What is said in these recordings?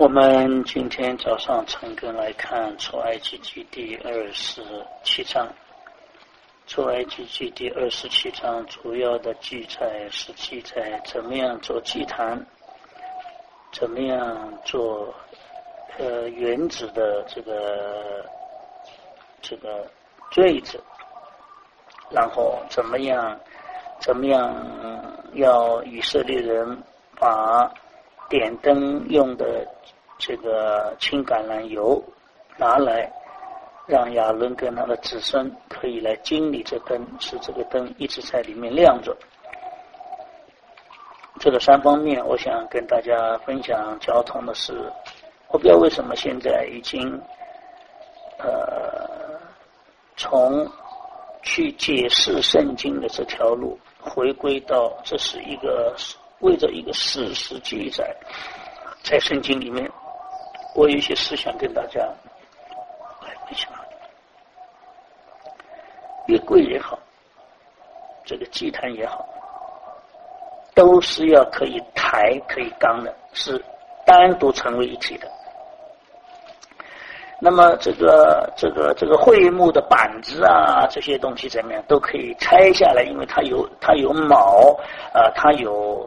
我们今天早上陈根来看出埃及记第27章。出埃及记第27章主要的记载是记载怎么样做祭坛，怎么样做原子的这个坠子，然后怎么样要以色列人把点灯用的这个青橄榄油拿来，让亚伦跟他的子孙可以来经历这灯，使这个灯一直在里面亮着。这个3方面我想跟大家分享交通的是，我不知道为什么现在已经从去解释圣经的这条路回归到这是一个为着一个事实记载在圣经里面。我有一些思想跟大家来分享。约柜也好，这个祭坛也好，都是要可以抬可以扛的，是单独成为一体的。那么这个会幕的板子啊，这些东西怎么样都可以拆下来，因为它有卯，它有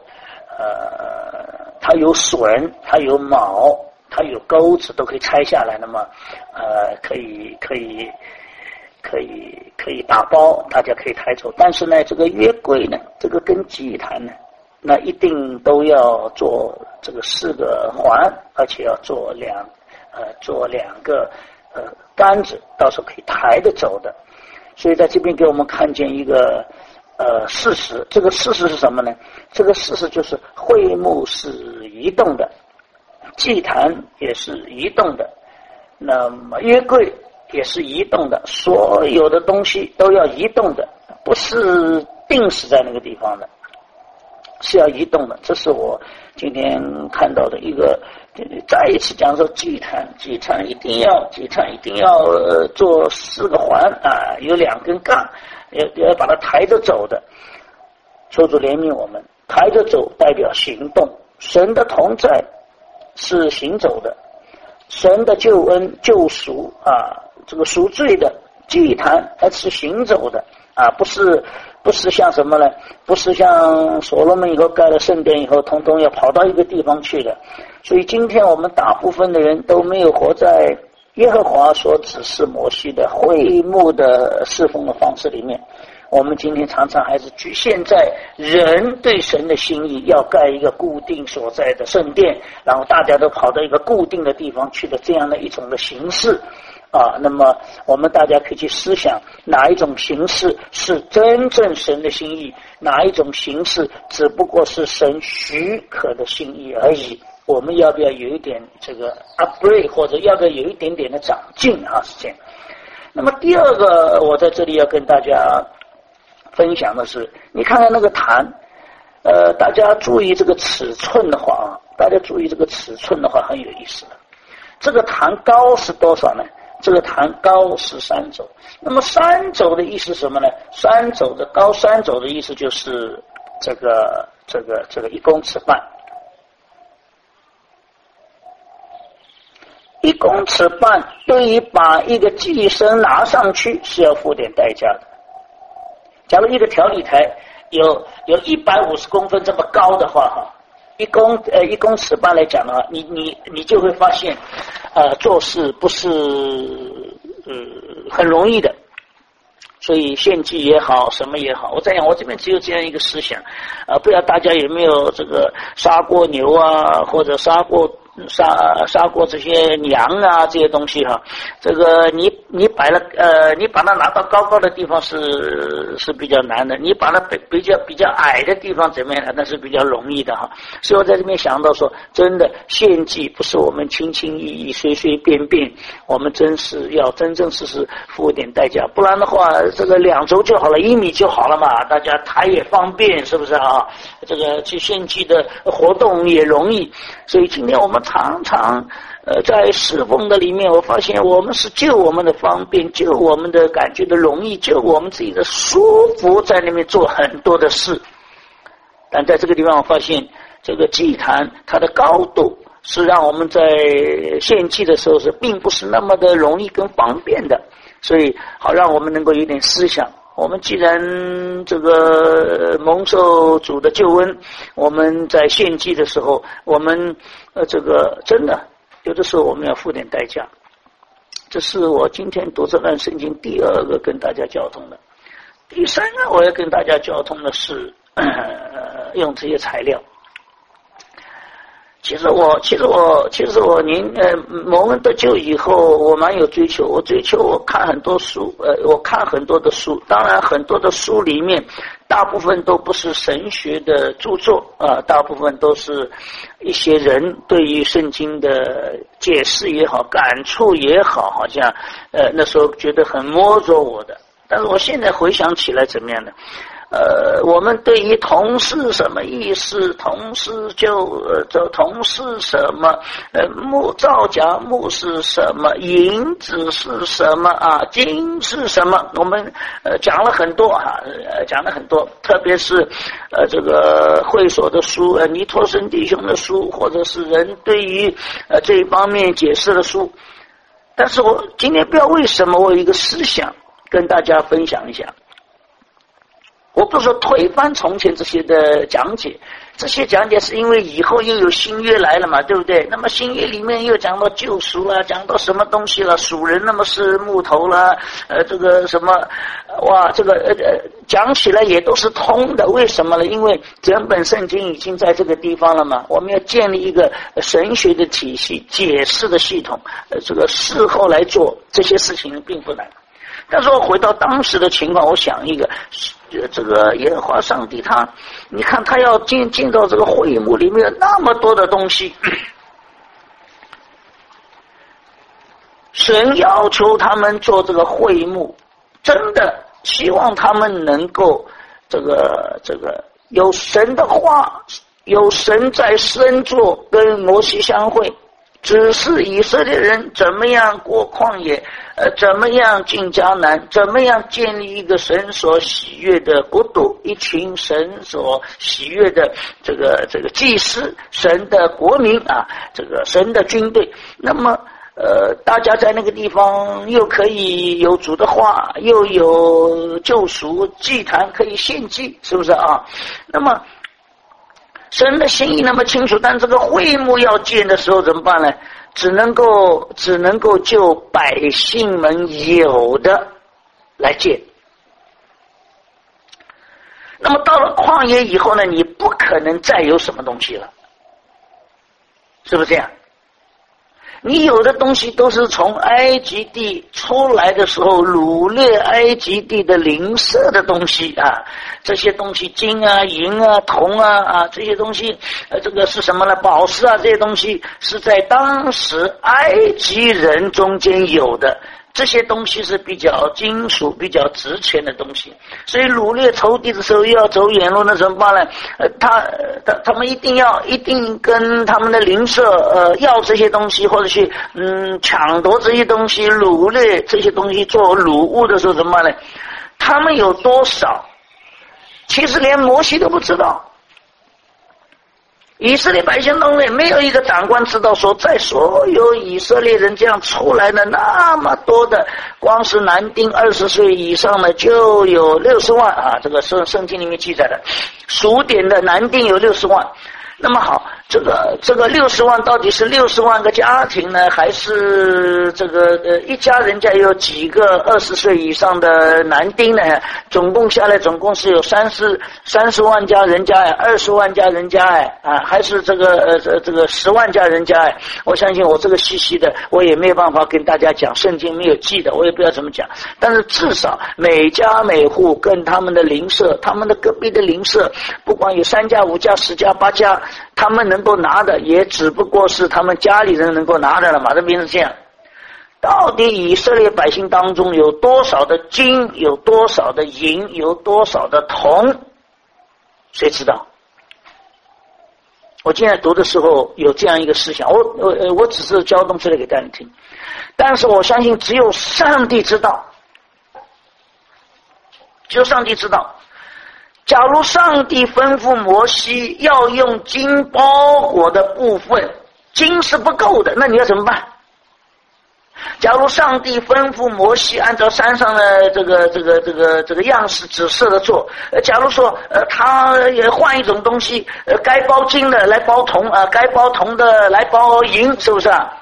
榫，它有卯，它有钩子，都可以拆下来。那么可以打包，大家可以抬走。但是呢，这个约柜呢，这个跟祭坛呢，那一定都要做这个4个环，而且要做2个杆子，到时候可以抬得走的。所以在这边给我们看见一个事实。这个事实是什么呢？这个事实就是会幕是移动的，祭坛也是移动的，那么约柜也是移动的，所有的东西都要移动的，不是定死在那个地方的，是要移动的。这是我今天看到的一个，再一次讲说祭坛一定要做4个环啊，有2根杠，要把它抬着走的。求主怜悯我们，抬着走代表行动，神的同在是行走的，神的救恩救赎啊，这个赎罪的祭坛还是行走的啊，不是像什么呢？不是像所罗门以后盖了圣殿以后，统统要跑到一个地方去的。所以今天我们大部分的人都没有活在耶和华所指示摩西的会幕的侍奉的方式里面。我们今天常常还是局限在人对神的心意，要盖一个固定所在的圣殿，然后大家都跑到一个固定的地方去的这样的一种的形式啊。那么我们大家可以去思想，哪一种形式是真正神的心意，哪一种形式只不过是神许可的心意而已。我们要不要有一点这个 upgrade， 或者要不要有一点点的长进啊？是这样。那么第二个，我在这里要跟大家分享的是，你看看那个坛，大家注意这个尺寸的话啊，很有意思的。这个坛高是多少呢？这个坛高是3肘。那么3肘的意思是什么呢？3肘的意思就是这个1公尺半。1公尺半对于把一个祭牲拿上去是要付点代价的。假如一个调理台有150公分这么高的话哈，1公尺半来讲的话，你就会发现做事不是很容易的。所以献祭也好，什么也好，我在想我这边只有这样一个思想不知道大家有没有这个杀过牛啊，或者杀过这些羊啊，这些东西哈。这个你摆了你把它拿到高高的地方是比较难的，你把它比较矮的地方怎么样呢？那是比较容易的哈。所以我在这边想到说，真的献祭不是我们轻轻易易随随便便，我们真是要真正是付点代价，不然的话这个2周就好了，1米就好了嘛，大家抬也方便，是不是啊？这个去献祭的活动也容易。所以今天我们常常在侍奉的里面，我发现我们是就我们的方便，就我们的感觉的容易，就我们自己的舒服，在那边做很多的事。但在这个地方我发现这个祭坛它的高度是让我们在献祭的时候是并不是那么的容易跟方便的，所以好让我们能够有点思想。我们既然这个蒙受主的救恩，我们在献祭的时候，我们这个真的有的时候我们要付点代价。这是我今天读这段圣经第二个跟大家交通的。第三个我要跟大家交通的是用这些材料。其实我蒙恩得救以后，我蛮有追求。我看很多书，我看很多的书。当然，很多的书里面，大部分都不是神学的著作啊，大部分都是一些人对于圣经的解释也好，感触也好，好像那时候觉得很摸着我的。但是我现在回想起来，怎么样呢？我们对于同是什么意思？同是同是什么？造假木是什么？银子是什么啊？金是什么？我们讲了很多哈，讲了很多，特别是这个会所的书，尼托生弟兄的书，或者是人对于这一方面解释的书。但是我今天不知道为什么，我有一个思想跟大家分享一下。我不是说推翻从前这些的讲解，这些讲解是因为以后又有新约来了嘛，对不对？那么新约里面又讲到救赎了，讲到什么东西了，属人那么是木头了，这个什么，哇，这个讲起来也都是通的。为什么呢？因为整本圣经已经在这个地方了嘛，我们要建立一个神学的体系，解释的系统，这个事后来做这些事情并不难。但是我回到当时的情况，我想一个，这个耶和华上帝他，你看他要进到这个会幕里面有那么多的东西，神要求他们做这个会幕，真的希望他们能够这个有神的话，有神在身座跟摩西相会，只是以色列人怎么样过旷野，怎么样进迦南，怎么样建立一个神所喜悦的国度，一群神所喜悦的这个祭司，神的国民啊，这个神的军队。那么大家在那个地方又可以有主的话，又有救赎，祭坛可以献祭，是不是啊？那么神的心意那么清楚，但这个会幕要建的时候怎么办呢？只能够就百姓们有的来建。那么到了旷野以后呢，你不可能再有什么东西了，是不是这样？你有的东西都是从埃及地出来的时候掳掠埃及地的邻舍的东西啊，这些东西金啊、银啊、铜啊这些东西，这个是什么呢？宝石啊，这些东西是在当时埃及人中间有的。这些东西是比较金属、比较值钱的东西，所以掳掠仇敌的时候又要走远路，那怎么办呢？他们一定跟他们的邻舍要这些东西，或者去抢夺这些东西，掳掠这些东西做掳物的时候怎么办呢？他们有多少？其实连摩西都不知道。以色列百姓当中也没有一个长官知道说，在所有以色列人这样出来的那么多的，光是男丁20岁以上的就有60万啊！这个圣经里面记载的，数点的男丁有60万。那么好，这个60万到底是60万个家庭呢，还是这个一家人家有几个20岁以上的男丁呢？总共下来总共是有30万家人家20万家人家还是这个10万家人家我相信我这个细细的我也没有办法跟大家讲，圣经没有记的，我也不知道怎么讲。但是至少每家每户跟他们的邻舍，他们的隔壁的邻舍，不管有3家、5家、10家、8家，他们能够拿的也只不过是他们家里人能够拿的了嘛，这边是这样。到底以色列百姓当中有多少的金，有多少的银，有多少的铜，谁知道？我今天读的时候有这样一个思想，我只是交动出来给大家听，但是我相信只有上帝知道，只有上帝知道。假如上帝吩咐摩西要用金包裹的部分金是不够的，那你要怎么办？假如上帝吩咐摩西按照山上的这个样式指示的做，假如说他也换一种东西，该包金的来包铜啊，该包铜的来包银，是不是啊？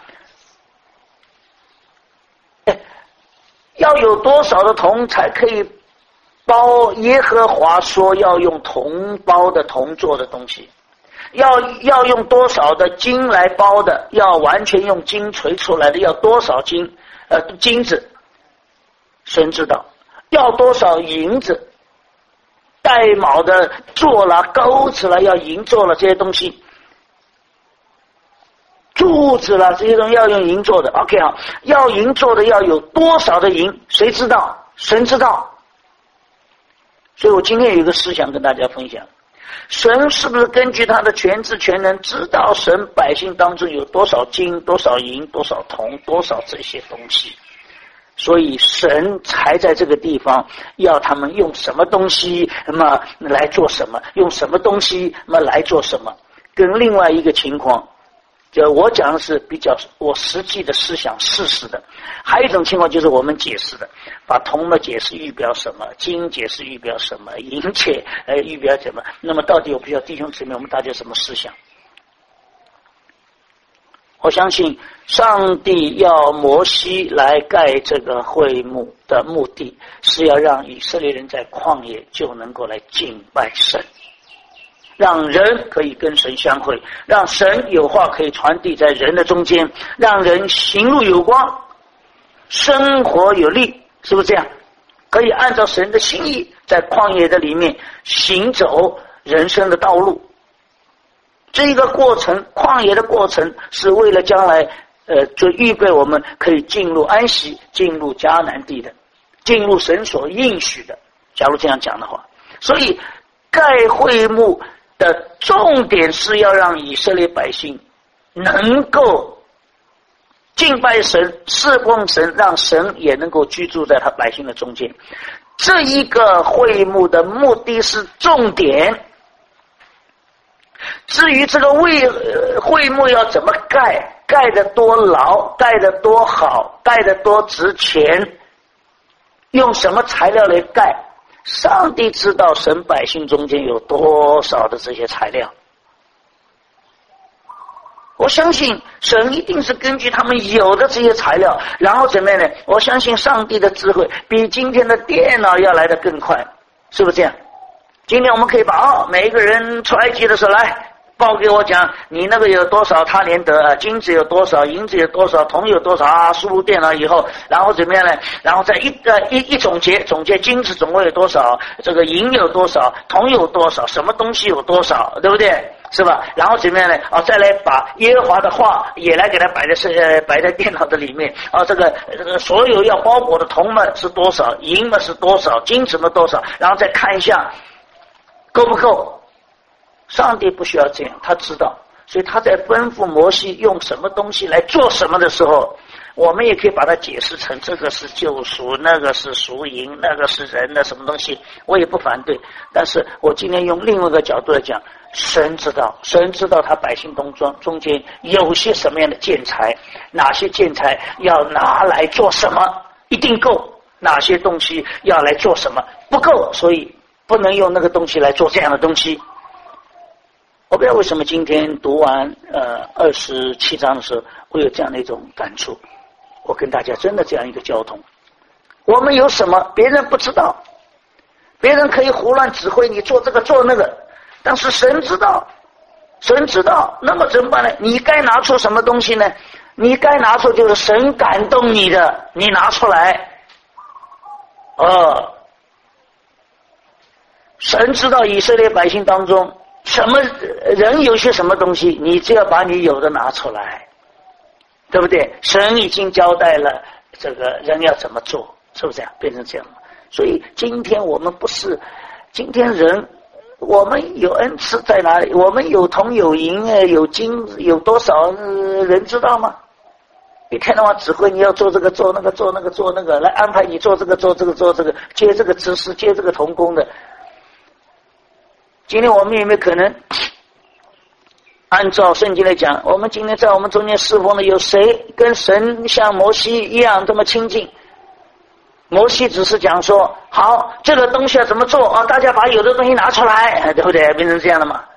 要有多少的铜才可以包耶和华说要用铜包的铜做的东西？要用多少的金来包的？要完全用金锤出来的，要多少金子？神知道。要多少银子？带卯的做了，钩子了，要银做了这些东西，柱子了这些东西要用银做的。OK 啊，要银做的要有多少的银？谁知道？神知道。所以我今天有一个思想跟大家分享。神是不是根据他的全知全能知道神百姓当中有多少金多少银多少铜多少这些东西，所以神才在这个地方要他们用什么东西那么来做什么，用什么东西那么来做什么。跟另外一个情况，就我讲的是比较我实际的思想事实的，还有一种情况就是我们解释的，把铜的解释预表什么，金解释预表什么，银解预表什么。那么到底我不知道弟兄姊妹我们大家什么思想？我相信上帝要摩西来盖这个会幕的目的是要让以色列人在旷野就能够来敬拜神，让人可以跟神相会，让神有话可以传递在人的中间，让人行路有光，生活有力，是不是这样？可以按照神的心意在旷野的里面行走人生的道路。这个过程，旷野的过程是为了将来就预备我们可以进入安息，进入迦南地的，进入神所应许的，假如这样讲的话。所以盖会幕的重点是要让以色列百姓能够敬拜神，侍奉神，让神也能够居住在他百姓的中间。这一个会幕的目的是重点。至于这个会幕要怎么盖，盖得多牢，盖得多好，盖得多值钱，用什么材料来盖，上帝知道神百姓中间有多少的这些材料。我相信神一定是根据他们有的这些材料，然后怎么样呢？我相信上帝的智慧比今天的电脑要来得更快，是不是这样？今天我们可以把每一个人出埃及的时候来报给我讲，你那个有多少他连得啊，金子有多少，银子有多少，铜有多少啊，输入电脑以后，然后怎么样呢？然后再一总结金子总共有多少，这个银有多少，铜有多少，什么东西有多少，对不对？是吧？然后怎么样呢？再来把耶和华的话也来给它摆在电脑的里面这个所有要包裹的铜嘛是多少，银嘛是多少，金子嘛多少，然后再看一下够不够。上帝不需要这样，他知道，所以他在吩咐摩西用什么东西来做什么的时候，我们也可以把它解释成这个是救赎，那个是赎银，那个是人的什么东西，我也不反对。但是我今天用另外一个角度来讲，神知道他百姓中间有些什么样的建材，哪些建材要拿来做什么一定够，哪些东西要来做什么不够，所以不能用那个东西来做这样的东西。我不知道为什么今天读完27章的时候会有这样的一种感触，我跟大家真的这样一个交通，我们有什么别人不知道，别人可以胡乱指挥你做这个做那个，但是神知道，那么怎么办呢？你该拿出什么东西呢？你该拿出就是神感动你的，你拿出来。神知道以色列百姓当中什么人有些什么东西，你只要把你有的拿出来，对不对？神已经交代了这个人要怎么做，是不是这样？变成这样。所以今天我们不是，今天人我们有恩赐在哪里？我们有铜有银有金，有多少人知道吗？一天到晚指挥你要做这个做那个做那个做那个，来安排你做这个做这个做这个，接这个知识接这个同工的。今天我们有没有可能按照圣经来讲，我们今天在我们中间侍奉的有谁跟神像摩西一样这么亲近？摩西只是讲说，好，这个东西要怎么做啊？大家把有的东西拿出来，对不对？变成这样了吗？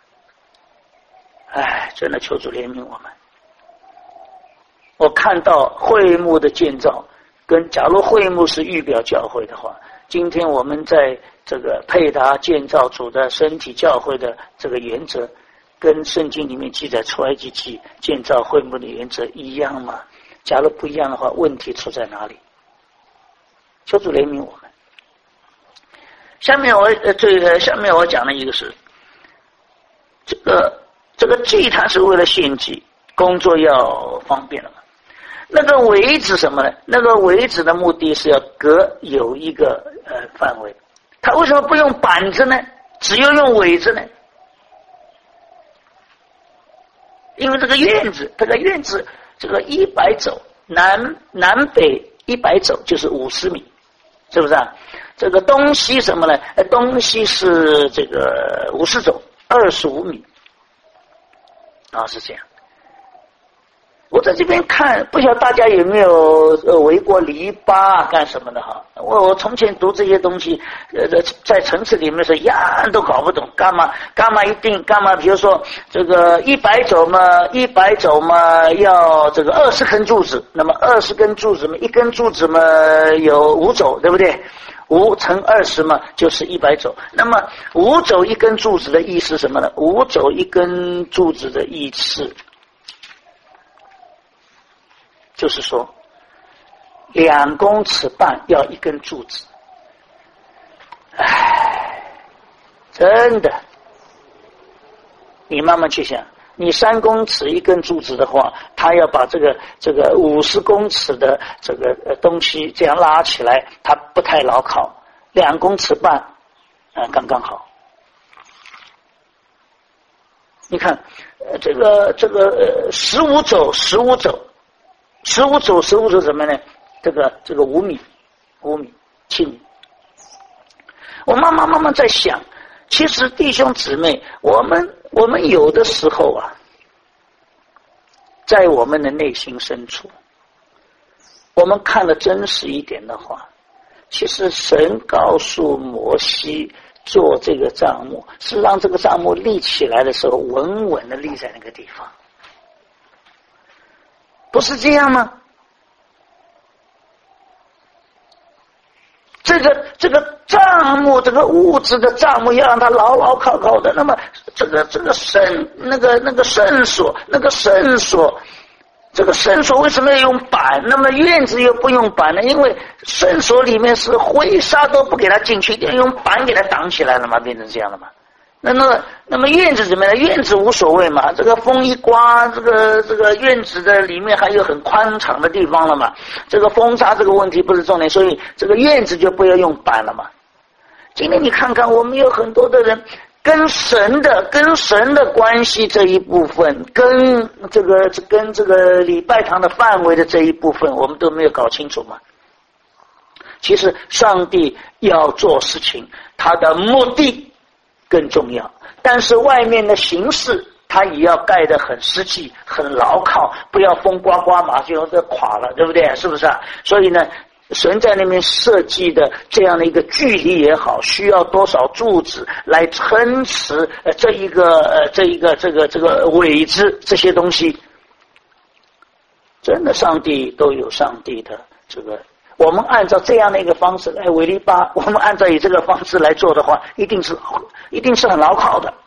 哎，真的求主怜悯我们。我看到会幕的建造，跟假如会幕是预表教会的话，今天我们在这个配搭建造主的身体教会的这个原则，跟圣经里面记载出埃及记建造会幕的原则一样吗？假如不一样的话，问题出在哪里？求主怜悯我们。下面我讲的一个是这个祭坛是为了献祭，工作要方便了嘛。那个围子什么呢？那个围子的目的是要隔有一个范围。他为什么不用板子呢？只有用苇子呢？因为这个院子这个100肘，南北100肘就是50米，是不是啊？这个东西什么呢？东西是这个50肘，25米啊，是这样。我在这边看，不晓得大家有没有围过篱笆干什么的哈？我从前读这些东西，在城市里面是样都搞不懂，干嘛比如说这个100肘嘛要这个20根柱子，那么20根柱子嘛，一根柱子嘛有5肘，对不对？5乘20嘛就是100肘。那么5肘一根柱子的意思是什么呢？5肘一根柱子的意思就是说2公尺半要一根柱子。唉，真的，你慢慢去想，你3公尺一根柱子的话，他要把这个50公尺的这个东西这样拉起来，它不太牢靠。2公尺半刚刚好。你看这个15肘什么呢？这个5米7米。我慢慢在想，其实弟兄姊妹，我们有的时候啊，在我们的内心深处，我们看得真实一点的话，其实神告诉摩西做这个帐幕，是让这个帐幕立起来的时候稳稳的立在那个地方，不是这样吗？这个帐幕，这个物质的帐幕要让它牢牢靠靠的。那么这个圣那个圣所，这个圣所为什么要用板？那么院子又不用板呢？因为圣所里面是灰沙都不给它进去，一定要用板给它挡起来了嘛，变成这样了嘛。那么院子怎么样？院子无所谓嘛，这个风一刮，这个院子的里面还有很宽敞的地方了嘛，这个风沙这个问题不是重点，所以这个院子就不要用板了嘛。今天你看看，我们有很多的人跟神的关系这一部分，跟这个礼拜堂的范围的这一部分，我们都没有搞清楚嘛。其实上帝要做事情，他的目的更重要，但是外面的形式它也要盖得很实际很牢靠，不要风刮刮马就垮了，对不对？是不是啊？所以呢，神在那边设计的这样的一个距离也好，需要多少柱子来撑持这个苇子这些东西，真的上帝都有上帝的这个。我们按照这样的一个方式来围篱笆，我们按照以这个方式来做的话，一定是很牢靠的。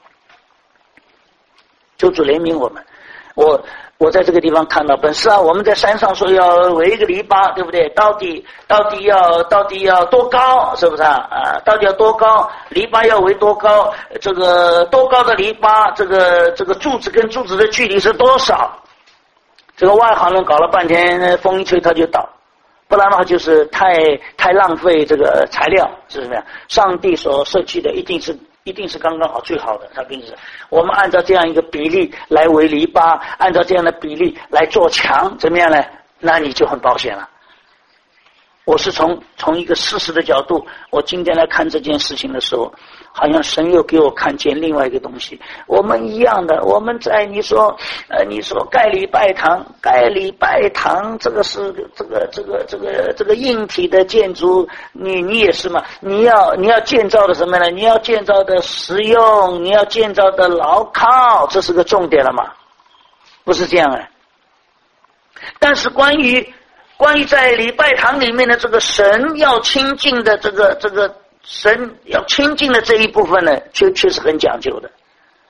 求主怜悯我们。我在这个地方看到，本是啊，我们在山上说要围一个篱笆，对不对？到底要多高，是不是啊？到底要多高？篱笆要围多高？这个多高的篱笆，这个柱子跟柱子的距离是多少？这个外行人搞了半天，风一吹它就倒。不然的话就是太浪费这个材料，是不是？上帝所设计的一定是刚刚好最好的，他并不是。我们按照这样一个比例来围篱笆，按照这样的比例来做墙，怎么样呢？那你就很保险了。 我是从一个事实的角度，我今天来看这件事情的时候，好像神又给我看见另外一个东西。我们一样的，我们在你说盖礼拜堂，这个是这个硬体的建筑，你也是嘛？你要建造的什么呢？你要建造的实用，你要建造的牢靠，这是个重点了嘛？不是这样啊。但是关于在礼拜堂里面的这个神要亲近的这个神要亲近的这一部分呢，确实很讲究的。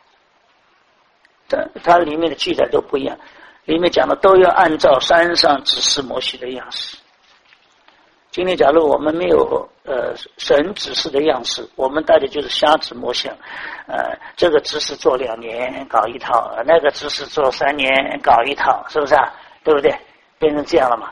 它里面的记载都不一样，里面讲的都要按照山上指示摩西的样式。今天假如我们没有神指示的样式，我们大家就是瞎指摸象，这个指示做2年搞一套，那个指示做3年搞一套，是不是啊？对不对？变成这样了嘛？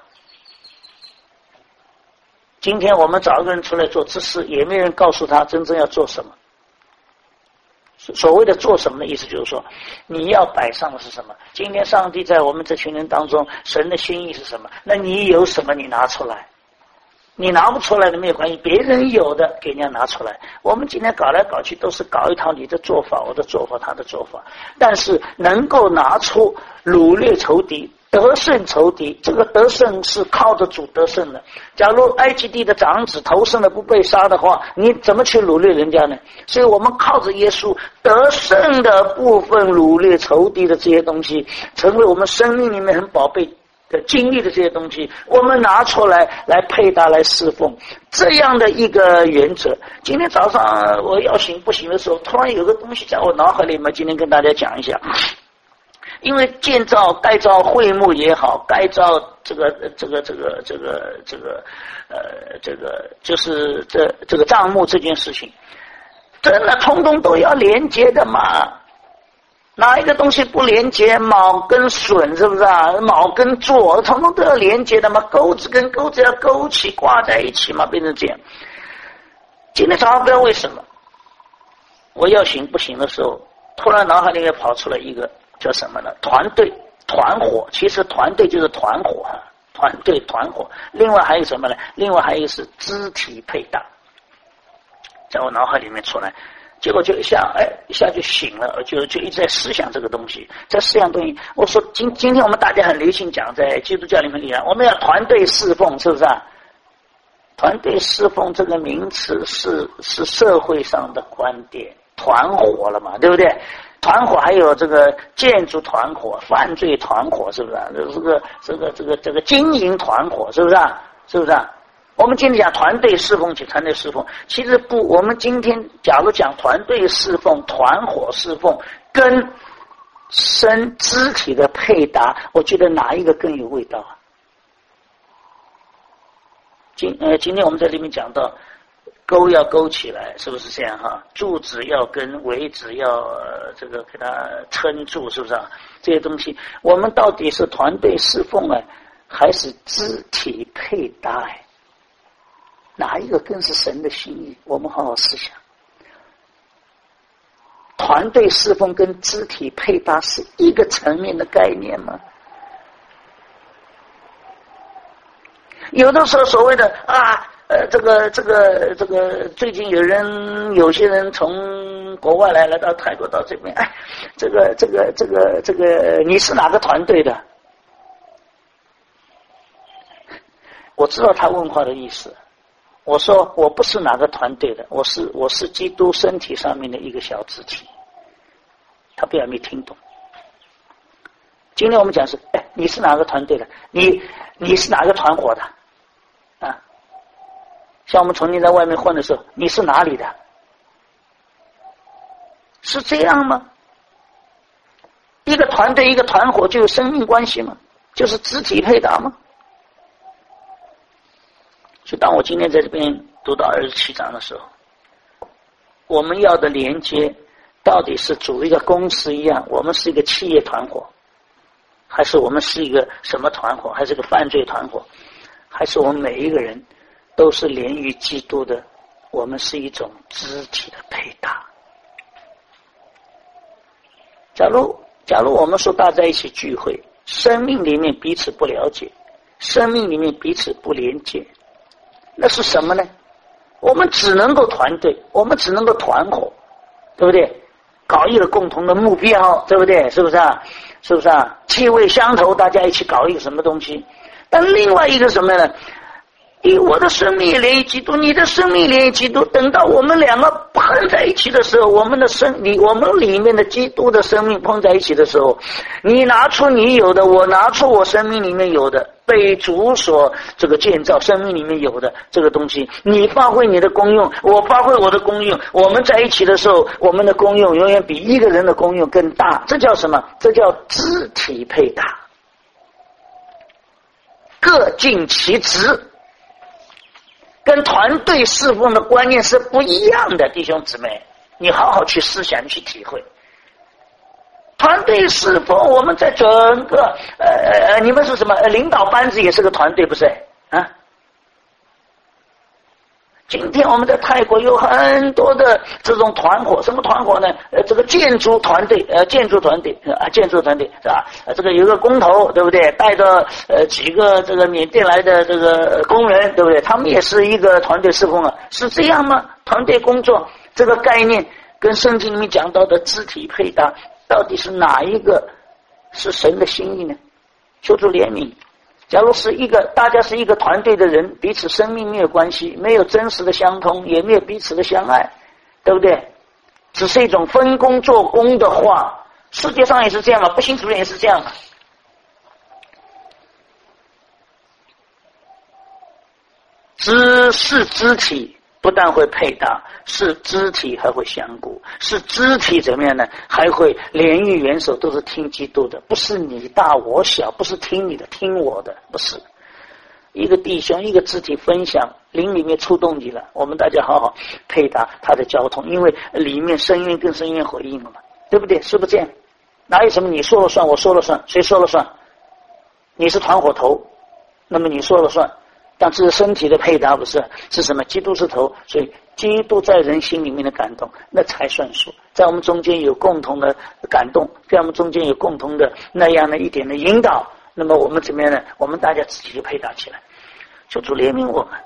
今天我们找一个人出来做指示，也没人告诉他真正要做什么。所谓的做什么的意思就是说，你要摆上的是什么？今天上帝在我们这群人当中，神的心意是什么？那你有什么你拿出来，你拿不出来的没有关系，别人有的给人家拿出来。我们今天搞来搞去都是搞一套你的做法，我的做法，他的做法，但是能够拿出掳掠仇敌，得胜仇敌，这个得胜是靠着主得胜的。假如埃及地的长子投生了不被杀的话，你怎么去掳掠人家呢？所以我们靠着耶稣得胜的部分，掳掠仇敌的这些东西，成为我们生命里面很宝贝的经历的这些东西，我们拿出来配搭来侍奉，这样的一个原则。今天早上我要醒不醒的时候，突然有个东西在我脑海里面，今天跟大家讲一下。因为盖造会幕也好，盖造这个就是这个帐幕这件事情，真的通通都要连接的嘛。哪一个东西不连接？卯跟榫是不是啊？卯跟座通通都要连接的嘛，钩子跟钩子要勾起挂在一起嘛，变成这样。今天早上不知道为什么，我要醒不醒的时候，突然脑海里面跑出来一个叫什么呢？团队团伙，其实团队就是团伙啊，团队团伙。另外还有什么呢？另外还有是肢体配搭，在我脑海里面出来。结果就一下就醒了，就一直在思想这个东西，在思想东西。我说今天我们大家很流行讲，在基督教里面讲，我们要团队侍奉，是不是啊？团队侍奉这个名词是社会上的观点，团伙了嘛，对不对？团伙还有这个建筑团伙、犯罪团伙，是不是啊？这个经营团伙，是不是啊？是不是啊？我们今天讲团队侍奉，团队侍奉，其实不。我们今天假如讲团队侍奉、团伙侍奉，跟身肢体的配搭，我觉得哪一个更有味道啊？今天我们在里面讲到，钩要勾起来，是不是这样哈？柱子要跟围子要这个给它撑住，是不是啊？这些东西，我们到底是团队侍奉还是肢体配搭哪一个更是神的心意？我们好好思想。团队侍奉跟肢体配搭是一个层面的概念吗？有的时候所谓的这个最近有些人从国外来到泰国到这边，这个你是哪个团队的？我知道他问话的意思。我说我不是哪个团队的，我是基督身体上面的一个小肢体。他不要没听懂。今天我们讲是，你是哪个团队的？你是哪个团伙的？啊，像我们曾经在外面混的时候，你是哪里的？是这样吗？一个团队一个团伙就有生命关系吗？就是肢体配搭吗？所以当我今天在这边读到27章的时候，我们要的连接到底是组一个公司一样，我们是一个企业团伙，还是我们是一个什么团伙，还是个犯罪团伙，还是我们每一个人都是连于基督的，我们是一种肢体的配搭。假如我们说大家在一起聚会，生命里面彼此不了解，生命里面彼此不连接， 那是什么呢？我们只能够团队，我们只能够团伙，对不对？搞一个共同的目标，对不对？是不是啊？是不是啊？气味相投，大家一起搞一个什么东西。但另外一个什么呢？我的生命连于基督，你的生命连于基督，等到我们两个碰在一起的时候，我们里面的基督的生命碰在一起的时候，你拿出你有的，我拿出我生命里面有的，被主所这个建造生命里面有的这个东西，你发挥你的功用，我发挥我的功用，我们在一起的时候，我们的功用永远比一个人的功用更大。这叫什么？这叫肢体配搭，各尽其职，跟团队侍奉的观念是不一样的。弟兄姊妹，你好好去思想去体会。团队侍奉，我们在整个你们是什么领导班子也是个团队，不是啊？今天我们在泰国有很多的这种团伙，什么团伙呢？这个建筑团队是吧？这个有个工头，对不对？带着几个这个缅甸来的这个工人，对不对？他们也是一个团队侍奉啊，是这样吗？团队工作这个概念跟圣经里面讲到的肢体配搭，到底是哪一个是神的心意呢？求主怜悯。假如是大家是一个团队的人，彼此生命没有关系，没有真实的相通，也没有彼此的相爱，对不对？只是一种分工做工的话，世界上也是这样嘛，不信主人也是这样嘛。是肢体不但会配搭，是肢体还会相顾，是肢体怎么样呢？还会连于元首，都是听基督的，不是你大我小，不是听你的听我的，不是。一个弟兄一个肢体分享，灵里面触动你了，我们大家好好配搭他的交通，因为里面声音跟声音回应了嘛，对不对？是不是这样？哪有什么你说了算我说了算，谁说了算？你是团伙头，那么你说了算。但这是身体的配搭，不是？是什么？基督是头，所以基督在人心里面的感动，那才算数。在我们中间有共同的感动，在我们中间有共同的那样的一点的引导，那么我们怎么样呢？我们大家自己就配搭起来。求主怜悯我们。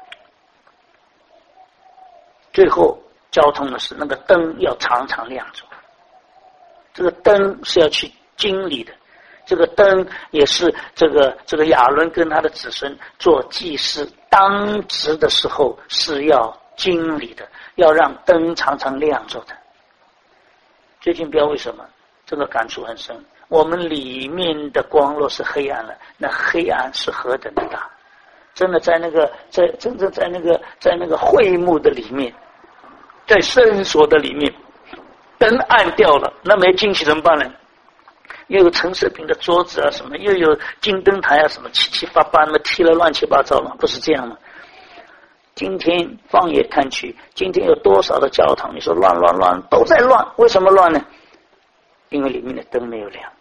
最后交通的是那个灯要常常亮着，这个灯是要去经历的。这个灯也是这个亚伦跟他的子孙做祭司当值的时候是要经历的，要让灯常常亮着的。最近不知道为什么这个感触很深，我们里面的光若是黑暗了，那黑暗是何等的大。真的在那个会幕的里面，在圣所的里面，灯暗掉了，那没进去怎么办呢？又有陈设饼的桌子啊什么，又有金灯台啊什么，七七八八那么踢了乱七八糟了，不是这样吗？今天放眼看去，今天有多少的教堂，你说乱都在乱，为什么乱呢？因为里面的灯没有亮。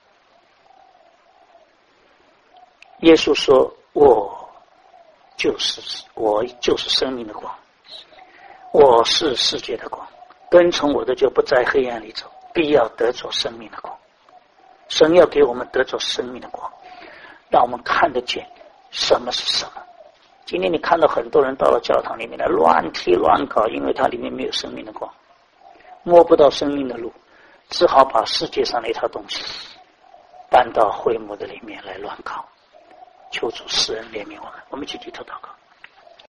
耶稣说我就是生命的光，我是世界的光，跟从我的就不在黑暗里走，必要得着生命的光。神要给我们得着生命的光，让我们看得见什么是什么。今天你看到很多人到了教堂里面来乱踢乱搞，因为它里面没有生命的光，摸不到生命的路，只好把世界上的一套东西搬到会幕的里面来乱搞。求主施恩怜悯我们，我们一起低头祷告。